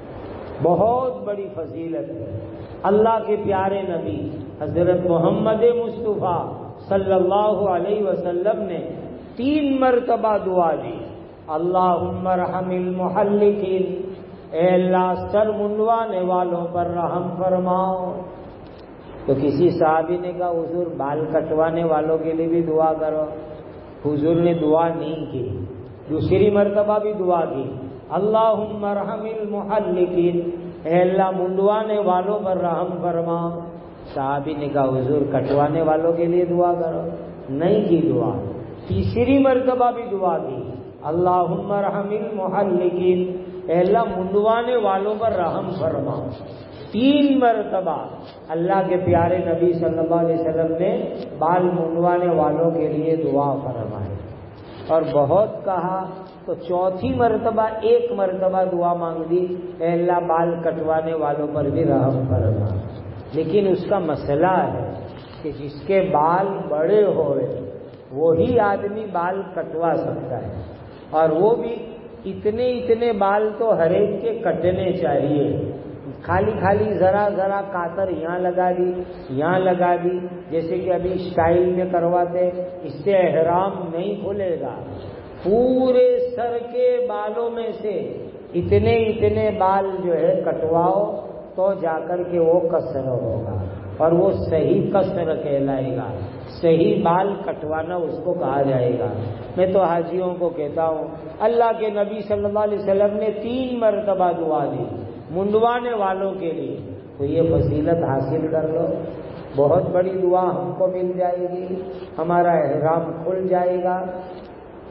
بہت بڑی فضیلت ہے۔ اللہ کے پیارے نبی حضرت محمد مصطفیٰ صلی اللہ علیہ وسلم نے 3 مرتبہ دعا دی، اللہم ارحم المحلقین، اے اللہ سر منڈوانے والوں پر رحم فرماؤ۔ تو کسی صحابی نے کہا حضور بال کٹوانے والوں کے لیے بھی دعا کرو، حضور نے دعا نہیں کی، دوسری مرتبہ بھی دعا کی، اللہم ارحم المحلقین، اے اللہ منڈوانے والوں پر رحم فرماؤ۔ صحابی نے کہا حضور کٹوانے والوں کے لیے دعا کرو، نہیں کی دعا، تیسری مرتبہ بھی دعا کی، اللہم ارحم المحلقین، اے اللہ منڈوانے والوں پر رحم فرماؤ۔ 3 مرتبہ اللہ کے پیارے نبی صلی اللہ علیہ وسلم نے بال منڈوانے والوں کے لیے دعا فرمائی، اور بہت کہا تو 4تھی مرتبہ 1 مرتبہ دعا مانگ دی، اے اللہ بال کٹوانے والوں پر بھی رحم فرما۔ لیکن اس کا مسئلہ ہے کہ جس کے بال بڑے ہوئے وہی آدمی بال کٹوا سکتا ہے، اور وہ بھی اتنے بال تو ہر ایک کے کٹنے چاہیے، خالی ذرا کاتر یہاں لگا دی، یہاں لگا دی، جیسے کہ ابھی اسٹائل میں کرواتے، اس سے احرام نہیں کھلے گا۔ پورے سر کے بالوں میں سے اتنے بال جو ہے کٹواؤ تو جا کر کے وہ قصر ہوگا، اور وہ صحیح قصر کہلائے گا، صحیح بال کٹوانا اس کو کہا جائے گا۔ میں تو حاجیوں کو کہتا ہوں اللہ کے نبی صلی اللہ علیہ وسلم نے 3 مرتبہ دعا دی منڈوانے والوں کے لیے، تو یہ فضیلت حاصل کر لو، بہت بڑی دعا ہم کو مل جائے گی، ہمارا احرام کھل جائے گا۔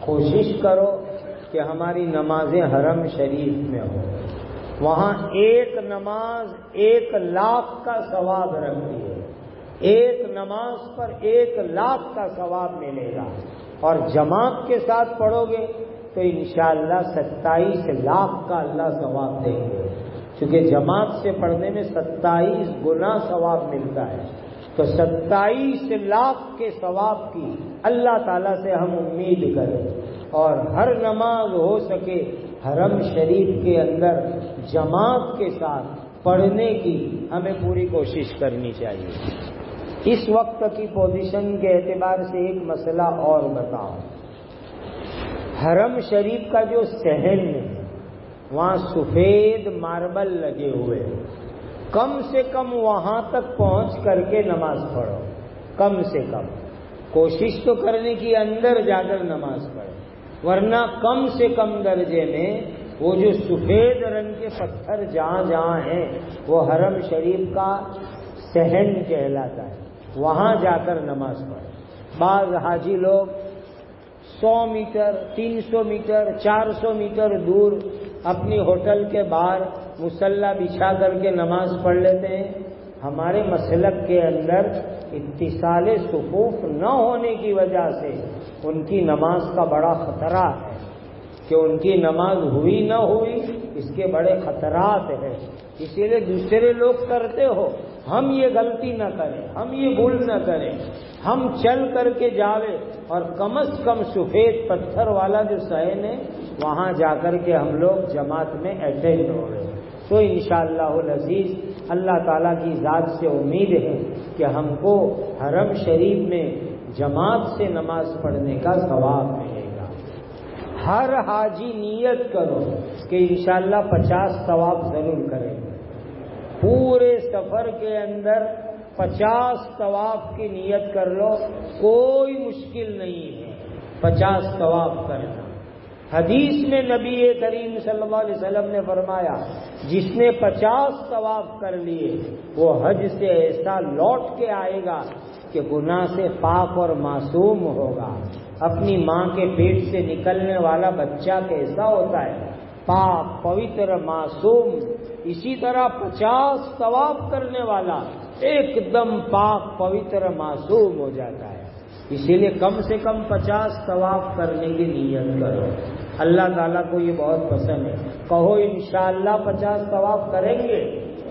کوشش کرو کہ ہماری نمازیں حرم شریف میں ہوں. وہاں ایک نماز 1,00,000 کا ثواب رکھتی ہے. ایک نماز پر 1,00,000 کا ثواب ملے گا. اور جماعت کے ساتھ پڑھو گے تو انشاءاللہ 27 لاکھ کا اللہ ثواب دیں گے. کیونکہ جماعت سے پڑھنے میں 27 گنا ثواب ملتا ہے. تو 27 لاکھ کے ثواب کی اللہ تعالیٰ سے ہم امید کریں. اور ہر نماز ہو سکے حرم شریف کے اندر جماعت کے ساتھ پڑھنے کی ہمیں پوری کوشش کرنی چاہیے. اس وقت کی پوزیشن کے اعتبار سے ایک مسئلہ اور بتاؤں. حرم شریف کا جو صحن ہے وہاں سفید ماربل لگے ہوئے ہیں. کم سے کم وہاں تک پہنچ کر کے نماز پڑھو. کم سے کم کوشش تو کرنے کی اندر جا کر نماز پڑھو، ورنہ کم سے کم درجے میں وہ جو سفید رنگ کے پتھر جہاں جہاں ہیں وہ حرم شریف کا صحن کہلاتا ہے. وہاں جا کر نماز پڑھیں. بعض حاجی لوگ 100 میٹر 300 میٹر 400 میٹر دور اپنی ہوٹل کے باہر مصلی بچھا کر کے نماز پڑھ لیتے ہیں. ہمارے مسلک کے اندر اتصال صفوف نہ ہونے کی وجہ سے ان کی نماز کا بڑا خطرہ ہے کہ ان کی نماز ہوئی نہ ہوئی اس کے بڑے خطرات ہیں. اسی لیے دوسرے لوگ کرتے ہو ہم یہ غلطی نہ کریں، ہم یہ بھول نہ کریں. ہم چل کر کے جاوے اور کم از کم سفید پتھر والا جو صحن ہے وہاں جا کر کے ہم لوگ جماعت میں اٹینڈ ہو رہے. تو انشاءاللہ العزیز اللہ تعالیٰ کی ذات سے امید ہے کہ ہم کو حرم شریف میں جماعت سے نماز پڑھنے کا ثواب ملے گا. ہر حاجی نیت کرو کہ انشاءاللہ 50 ثواب ضرور کریں گے. پورے سفر کے اندر 50 ثواب کی نیت کر لو، کوئی مشکل نہیں ہے 50 ثواب کرنا. حدیث میں نبی کریم صلی اللہ علیہ وسلم نے فرمایا جس نے 50 ثواب کر لیے وہ حج سے ایسا لوٹ کے آئے گا کہ گناہ سے پاک اور معصوم ہوگا. اپنی ماں کے پیٹ سے نکلنے والا بچہ کیسا ہوتا ہے؟ پاک پوتر معصوم. اسی طرح 50 ثواب کرنے والا ایک دم پاک پوتر معصوم ہو جاتا ہے. اسی لیے کم سے کم 50 ثواب کرنے کی نیت کرو. اللہ تعالیٰ کو یہ بہت پسند ہے. کہو انشاءاللہ 50 ثواب کریں گے.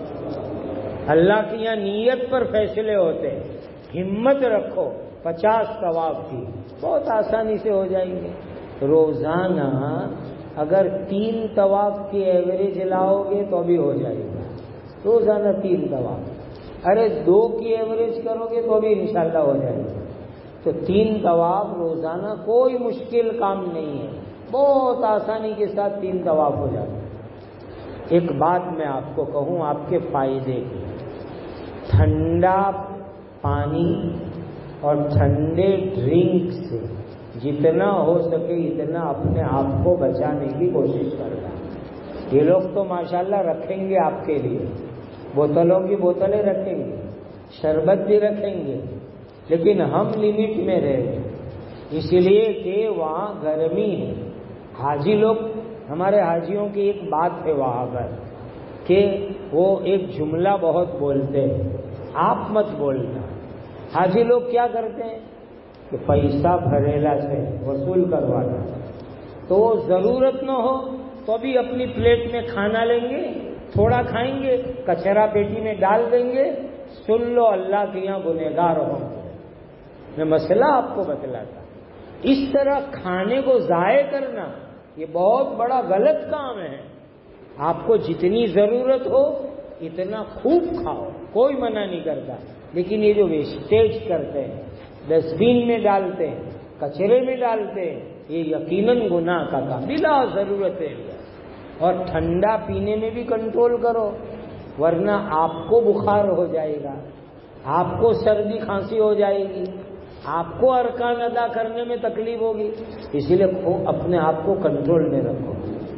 اللہ کی یہاں نیت پر فیصلے ہوتے ہیں. ہمت رکھو 50 ثواب کی بہت آسانی سے ہو جائیں گے. روزانہ اگر 3 طواف کی ایوریج لاؤ گے تو بھی ہو جائے گا. روزانہ 3 طواف. ارے 2 کی ایوریج کرو گے تو بھی انشاءاللہ ہو جائے گا. تو 3 طواف روزانہ کوئی مشکل کام نہیں ہے. بہت آسانی کے ساتھ 3 طواف ہو جاتے ہیں. ایک بات میں آپ کو کہوں آپ کے فائدے کی. ٹھنڈا پانی اور ٹھنڈے ڈرنک سے جتنا ہو سکے اتنا اپنے آپ کو بچانے کی کوشش کرنا. یہ لوگ تو ماشاءاللہ رکھیں گے آپ کے لیے، بوتلوں کی بوتلیں رکھیں گے، شربت بھی رکھیں گے، لیکن ہم لمٹ میں رہیں. اس لیے کہ وہاں گرمی ہے. حاجی لوگ ہمارے حاجیوں کی ایک بات ہے وہاں پر کہ وہ ایک جملہ بہت بولتے ہیں، آپ مت بولنا. حاجی لوگ کیا کرتے ہیں کہ پیسہ بھریلا سے وصول کروانا. تو ضرورت نہ ہو تو بھی اپنی پلیٹ میں کھانا لیں گے، تھوڑا کھائیں گے، کچرا پیٹی میں ڈال دیں گے. سن لو اللہ کے یہاں گنہگار ہوں. میں مسئلہ آپ کو بتلاتا. اس طرح کھانے کو ضائع کرنا یہ بہت بڑا غلط کام ہے. آپ کو جتنی ضرورت ہو اتنا خوب کھاؤ، کوئی منع نہیں کرتا. لیکن یہ جو ویسٹیج کرتے ہیں، ڈسٹ بین میں ڈالتے ہیں، کچرے میں ڈالتے ہیں، یہ یقیناً گناہ کا کام بلا ضرورت ہے. اور ٹھنڈا پینے میں بھی کنٹرول کرو ورنہ آپ کو بخار ہو جائے گا، آپ کو سردی کھانسی ہو جائے گی، آپ کو ارکان ادا کرنے میں تکلیف ہوگی. اسی لیے اپنے آپ کو کنٹرول میں رکھو.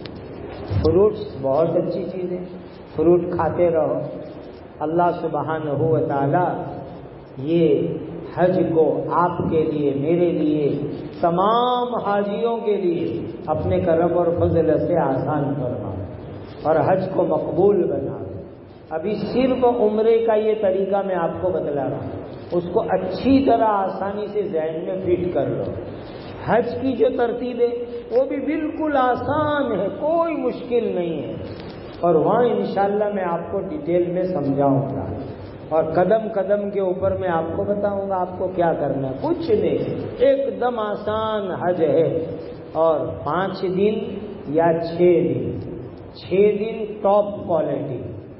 فروٹس بہت اچھی چیز ہے، فروٹ کھاتے رہو. اللہ سبحانہ و تعالی یہ حج کو آپ کے لیے، میرے لیے، تمام حاجیوں کے لیے اپنے کرم اور فضل سے آسان فرما اور حج کو مقبول بنا۔ ابھی صرف عمرے کا یہ طریقہ میں آپ کو بتلا رہا ہوں، اس کو اچھی طرح آسانی سے ذہن میں فٹ کر لو۔ حج کی جو ترتیب ہے وہ بھی بالکل آسان ہے، کوئی مشکل نہیں ہے، اور وہاں انشاءاللہ میں آپ کو ڈیٹیل میں سمجھاؤں گا اور قدم قدم کے اوپر میں آپ کو بتاؤں گا آپ کو کیا کرنا ہے۔ کچھ نہیں، ایک دم آسان حج ہے، اور 5 دن یا 6 دن، 6 دن ٹاپ کوالٹی،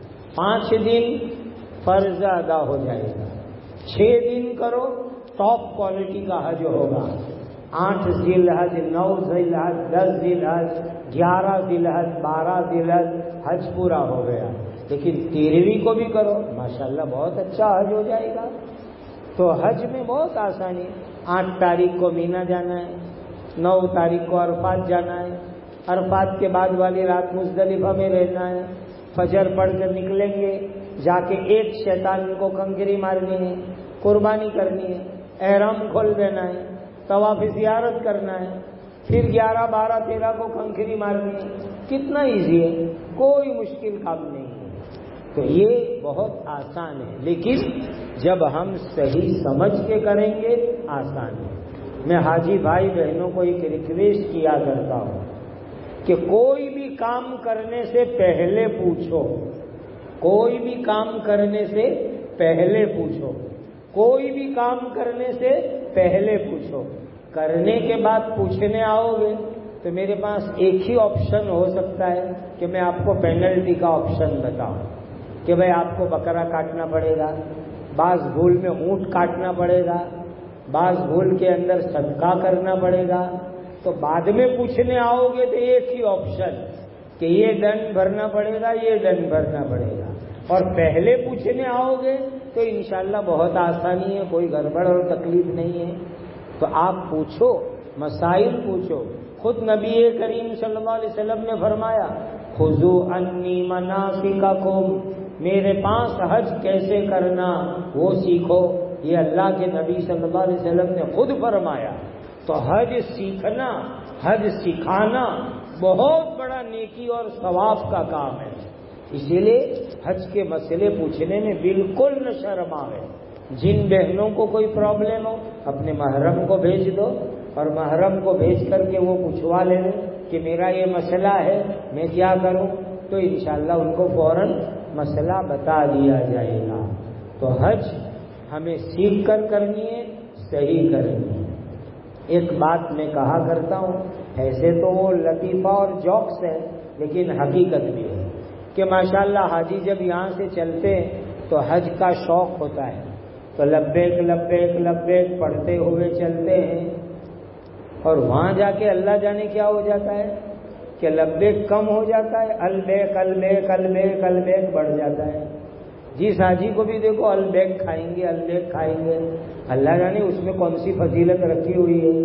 5 دن فرض ادا ہو جائے گا، 6 دن کرو ٹاپ کوالٹی کا حج ہوگا۔ 8 ذی الحج، 9 ذی الحج، 10 ذی الحج، 11 ذی الحج، 12 ذی الحج حج پورا ہو گیا، لیکن 13ویں کو بھی کرو ماشاءاللہ بہت اچھا حج ہو جائے گا۔ تو حج میں بہت آسانی، 8 تاریخ کو مینا جانا ہے، 9 تاریخ کو عرفات جانا ہے، عرفات کے بعد والی رات مزدلفہ میں رہنا ہے، فجر پڑھ کر نکلیں گے، جا کے ایک شیطان کو کنکری مارنی ہے، قربانی کرنی ہے، احرام کھول دینا ہے، طواف زیارت کرنا ہے، پھر 11، 12، 13 کو کنکری مارنی ہے۔ کتنا ایزی ہے، کوئی مشکل کام نہیں ہے۔ تو یہ بہت آسان ہے، لیکن جب ہم صحیح سمجھ کے کریں گے آسان ہے۔ میں حاجی بھائی بہنوں کو ایک ریکویسٹ کیا کرتا ہوں کہ کوئی بھی کام کرنے سے پہلے پوچھو، کوئی بھی کام کرنے سے پہلے پوچھو، کوئی بھی کام کرنے سے پہلے پوچھو۔ کرنے کے بعد پوچھنے آؤ گے تو میرے پاس ایک ہی آپشن ہو سکتا ہے کہ میں آپ کو پینلٹی کا آپشن بتاؤں کہ بھائی آپ کو بکرا کاٹنا پڑے گا، بعض بھول میں اونٹ کاٹنا پڑے گا، بعض بھول کے اندر صدقہ کرنا پڑے گا۔ تو بعد میں پوچھنے آؤ گے تو ایک ہی آپشن کہ یہ ڈن بھرنا پڑے گا، یہ ڈن بھرنا پڑے گا، اور پہلے پوچھنے آؤ گے تو انشاءاللہ بہت آسانی ہے، کوئی گڑبڑ اور تکلیف نہیں ہے۔ تو آپ پوچھو، مسائل پوچھو۔ خود نبی کریم صلی اللہ علیہ وسلم نے فرمایا خذوا عنی مناسککم، میرے پاس حج کیسے کرنا وہ سیکھو۔ یہ اللہ کے نبی صلی اللہ علیہ وسلم نے خود فرمایا۔ تو حج سیکھنا، حج سکھانا بہت بڑا نیکی اور ثواب کا کام ہے، اسی لیے حج کے مسئلے پوچھنے میں بالکل نہ شرمائے۔ جن بہنوں کو کوئی پرابلم ہو اپنے محرم کو بھیج دو، اور محرم کو بھیج کر کے وہ پوچھوا لے کہ میرا یہ مسئلہ ہے میں کیا کروں، تو انشاءاللہ ان کو فوراً مسئلہ بتا دیا جائے گا۔ تو حج ہمیں سیکھ کر کرنی ہے، صحیح کرنی ہے۔ ایک بات میں کہا کرتا ہوں، ایسے تو وہ لطیفہ اور جوکس ہے لیکن حقیقت بھی ہے کہ ماشاءاللہ حاجی جب یہاں سے چلتے ہیں تو حج کا شوق ہوتا ہے، تو لبیک لبیک لبیک پڑھتے ہوئے چلتے ہیں، اور وہاں جا کے اللہ جانے کیا ہو جاتا ہے کہ لبیک کم ہو جاتا ہے، البیک البیک البیک البیک بڑھ جاتا ہے۔ جس حاجی کو بھی دیکھو البیک کھائیں گے، البیک کھائیں گے، اللہ جانے اس میں کون سی فضیلت رکھی ہوئی ہے۔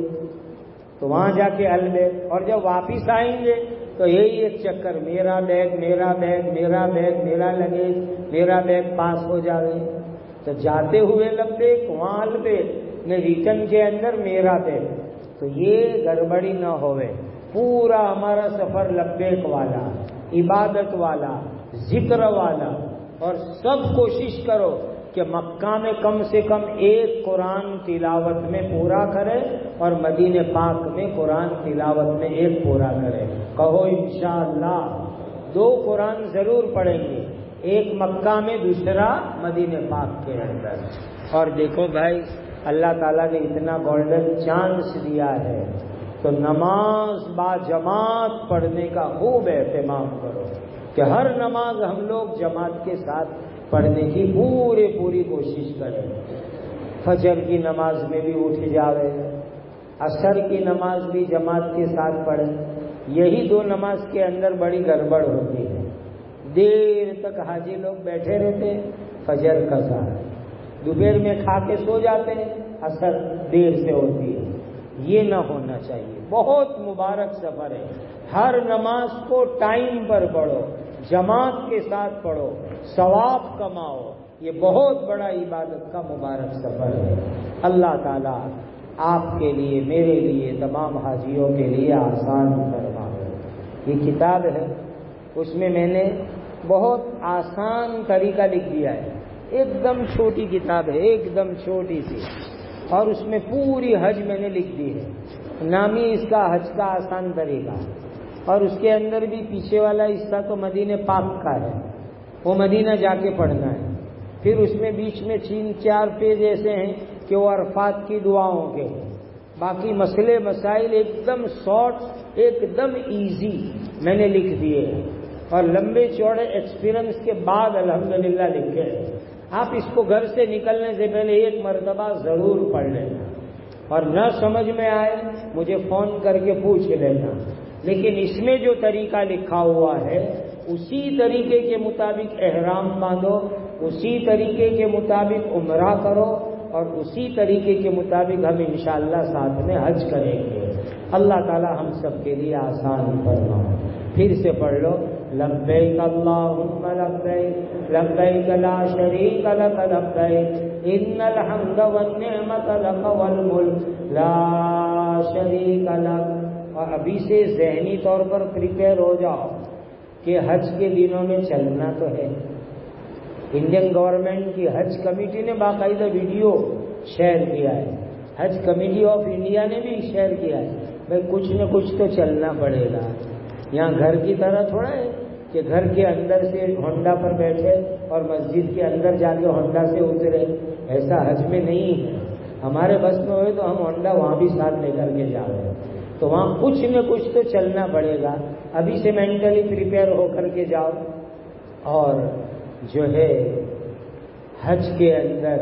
تو وہاں جا کے البیک، اور جب واپس آئیں گے تو یہی ایک چکر، میرا بیگ میرا بیگ میرا بیگ میرا لگیج میرا بیگ پاس ہو جاوے۔ تو جاتے ہوئے لبیک، وہاں البیک، میں ریٹرن کے اندر میرا بیگ، تو یہ گڑبڑی نہ ہوئے۔ پورا ہمارا سفر لبیک والا، عبادت والا، ذکر والا، اور سب کوشش کرو کہ مکہ میں کم سے کم ایک قرآن تلاوت میں پورا کرے اور مدینہ پاک میں قرآن تلاوت میں ایک پورا کرے۔ کہو انشاءاللہ 2 قرآن ضرور پڑھیں گے، ایک مکہ میں، دوسرا مدینہ پاک کے اندر۔ اور دیکھو بھائی، اللہ تعالیٰ نے اتنا گولڈن چانس دیا ہے تو نماز با جماعت پڑھنے کا خوب اہتمام کرو کہ ہر نماز ہم لوگ جماعت کے ساتھ پڑھنے کی پوری کوشش کریں۔ فجر کی نماز میں بھی اٹھ جاوے، عصر کی نماز بھی جماعت کے ساتھ پڑھیں۔ یہی 2 نماز کے اندر بڑی گڑبڑ ہوتی ہے، دیر تک حاجی لوگ بیٹھے رہتے ہیں، فجر قضا، دوپہر میں کھا کے سو جاتے ہیں، عصر دیر سے ہوتی ہے۔ یہ نہ ہونا چاہیے۔ بہت مبارک سفر ہے، ہر نماز کو ٹائم پر پڑھو، جماعت کے ساتھ پڑھو، ثواب کماؤ، یہ بہت بڑا عبادت کا مبارک سفر ہے. اللہ تعالیٰ آپ کے لیے، میرے لیے، تمام حاجیوں کے لیے آسان فرمائے. یہ کتاب ہے، اس میں میں نے بہت آسان طریقہ لکھ دیا ہے. ایک دم چھوٹی کتاب ہے، ایک دم چھوٹی سی، اور اس میں پوری حج میں نے لکھ دی ہے. نام ہی اس کا حج کا آسان طریقہ، اور اس کے اندر بھی پیچھے والا حصہ تو مدینہ پاک کا ہے، وہ مدینہ جا کے پڑھنا ہے. پھر اس میں بیچ میں 3-4 پیج ایسے ہیں کہ وہ عرفات کی دعاؤں کے. باقی مسئلے مسائل ایک دم شارٹ، ایک دم ایزی میں نے لکھ دیے ہیں، اور لمبے چوڑے ایکسپیرنس کے بعد الحمدللہ لکھے ہیں. آپ اس کو گھر سے نکلنے سے پہلے ایک مرتبہ ضرور پڑھ لینا، اور نہ سمجھ میں آئے مجھے فون کر کے پوچھ لینا. لیکن اس میں جو طریقہ لکھا ہوا ہے اسی طریقے کے مطابق احرام باندھو، اسی طریقے کے مطابق عمرہ کرو، اور اسی طریقے کے مطابق ہم انشاءاللہ ساتھ میں حج کریں گے. اللہ تعالی ہم سب کے لیے آسان فرمائے. پھر سے پڑھ لو. لبیک اللہم لبیک لبیک لا شریک لک لبیک ان الحمد والنعمت لک والملک لا شریک لک. اور ابھی سے ذہنی طور پر پریپیئر ہو جاؤ کہ حج کے دنوں میں چلنا تو ہے. انڈین گورنمنٹ کی حج کمیٹی نے باقاعدہ ویڈیو شیئر کیا ہے، حج کمیٹی آف انڈیا نے بھی شیئر کیا ہے. بھائی کچھ نہ کچھ تو چلنا پڑے گا. یہاں گھر کی طرح تھوڑا ہے کہ گھر کے اندر سے ہونڈا پر بیٹھے اور مسجد کے اندر جا کے ہونڈا سے اترے. ایسا حج میں نہیں ہے. ہمارے بس میں ہوئے تو ہم ہونڈا وہاں بھی ساتھ لے کر کے جا رہے ہیں، تو وہاں کچھ نہ کچھ تو چلنا پڑے گا. ابھی سے مینٹلی پریپیئر ہو کر کے جاؤ. اور جو ہے حج کے اندر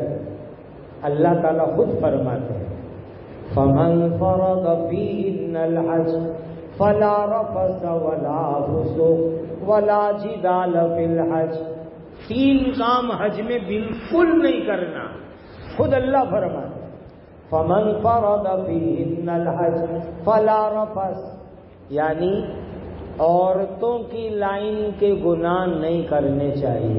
اللہ تعالیٰ خود فرماتے ہیں فَمَنْ فَرَضَ فِيهِنَّ الْحَجَّ فَلَا رَفَثَ وَلَا فُسُوقَ وَلَا جِدَالَ فِي الْحَجِّ. 3 کام حج میں بالکل نہیں کرنا. خود اللہ فرماتے ہیں فَمَنْ فَرَضَ فِيهِنَّ الْحَجَّ فَلَا رَفَثَ، یعنی عورتوں کی لائن کے گناہ نہیں کرنے چاہیے.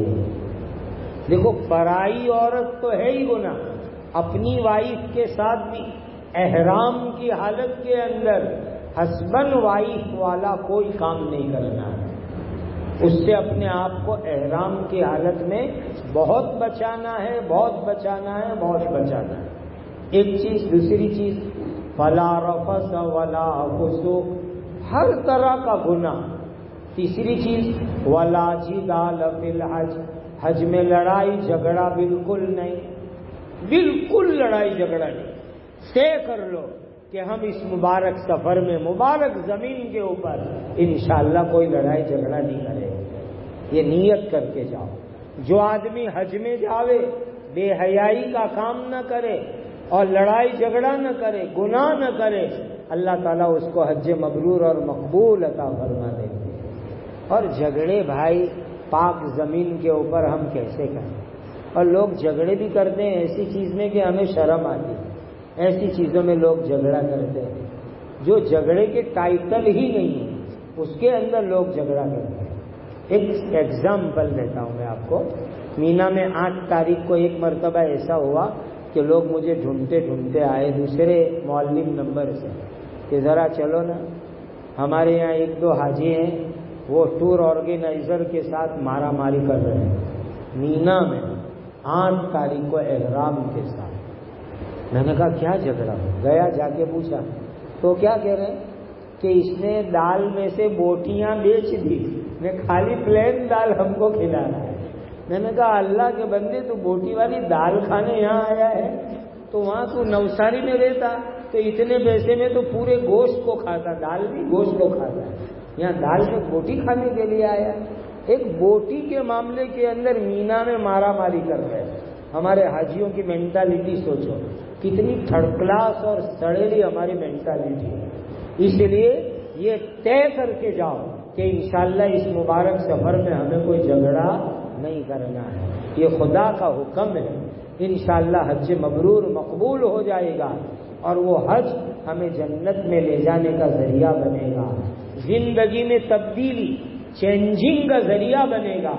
دیکھو پرائی عورت تو ہے ہی گناہ، اپنی وائف کے ساتھ بھی احرام کی حالت کے اندر ہسبینڈ وائف والا کوئی کام نہیں کرنا ہے. اس سے اپنے آپ کو احرام کی حالت میں بہت بچانا ہے، بہت بچانا ہے، بہت بچانا ہے. ایک چیز. دوسری چیز فلا رفث ولا فسوق، ہر طرح کا گناہ. تیسری چیز ولا جدال فی الحج، حج میں لڑائی جھگڑا بالکل نہیں، بالکل لڑائی جھگڑا نہیں. طے کر لو کہ ہم اس مبارک سفر میں مبارک زمین کے اوپر انشاءاللہ کوئی لڑائی جھگڑا نہیں کرے. یہ نیت کر کے جاؤ. جو آدمی حج میں جاوے بے حیائی کا کام نہ کرے اور لڑائی جھگڑا نہ کرے، گناہ نہ کرے، اللہ تعالیٰ اس کو حج مبرور اور مقبول عطا فرما دیں گے. اور جھگڑے بھائی پاک زمین کے اوپر ہم کیسے کریں؟ اور لوگ جھگڑے بھی کرتے ہیں ایسی چیز میں کہ ہمیں شرم آتی ہے. ایسی چیزوں میں لوگ جھگڑا کرتے ہیں جو جھگڑے کے ٹائٹل ہی نہیں ہے، اس کے اندر لوگ جھگڑا کرتے ہیں. ایک ایگزامپل دیتا ہوں میں آپ کو. مینا میں 8 تاریخ کو ایک مرتبہ ایسا ہوا کہ لوگ مجھے ڈھونڈتے ڈھونڈتے آئے دوسرے معلم نمبر سے کہ ذرا چلو نا، ہمارے یہاں 1-2 حاجی ہیں وہ ٹور آرگینائزر کے ساتھ مارا ماری کر رہے ہیں مینا میں 8 تاریخ کو احرام کے ساتھ. میں نے کہا کیا جھگڑا ہو گیا؟ جا کے پوچھا تو کیا کہہ رہے ہیں کہ اس نے دال میں سے بوٹیاں بیچ دی، میں خالی پلین دال ہم کو کھلا رہا ہے. میں نے کہا اللہ کے بندے تو بوٹی والی دال کھانے یہاں آیا ہے، تو وہاں تو نوساری میں رہتا تو اتنے پیسے میں تو پورے گوشت کو کھاتا، دال بھی گوشت کو کھاتا ہے. یہاں دال میں بوٹی کھانے کے لیے آیا. ایک بوٹی کے معاملے کے اندر مینا میں مارا ماری کر رہے ہیں. ہمارے حاجیوں کی مینٹالٹی سوچو کتنی تھرڈ کلاس اور سڑیلی ہماری مینٹالٹی ہے. اس لیے یہ طے کر کے جاؤ کہ انشاءاللہ اس مبارک سفر میں ہمیں کوئی جھگڑا نہیں کرنا ہے. یہ خدا کا حکم ہے. انشاءاللہ حج مبرور مقبول ہو جائے گا اور وہ حج ہمیں جنت میں لے جانے کا ذریعہ بنے گا، زندگی میں تبدیلی چینجنگ کا ذریعہ بنے گا.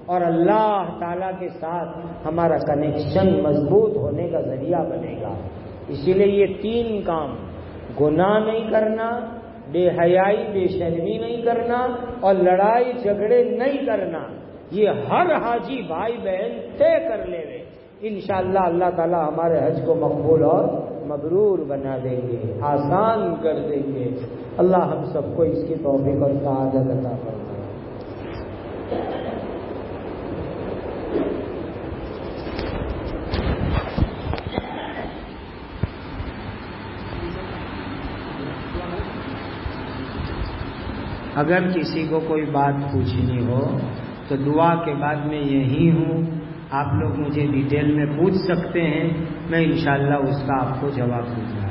اور اللہ تعالیٰ کے ساتھ ہمارا کنیکشن مضبوط ہونے کا ذریعہ بنے گا۔ اسی لیے یہ 3 کام، گناہ نہیں کرنا، بے حیائی بے شرمی نہیں کرنا، اور لڑائی جھگڑے نہیں کرنا، یہ ہر حاجی بھائی بہن طے کر لے گئے۔ انشاءاللہ اللہ تعالیٰ ہمارے حج کو مقبول اور مبرور بنا دیں گے، آسان کر دیں گے۔ اللہ ہم سب کو اس کی توفیق اور سعادت عطا فرمائے۔ اگر کسی کو کوئی بات پوچھنی ہو تو دعا کے بعد میں یہی ہوں، آپ لوگ مجھے ڈیٹیل میں پوچھ سکتے ہیں، میں انشاءاللہ اس کا آپ کو جواب دوں گا۔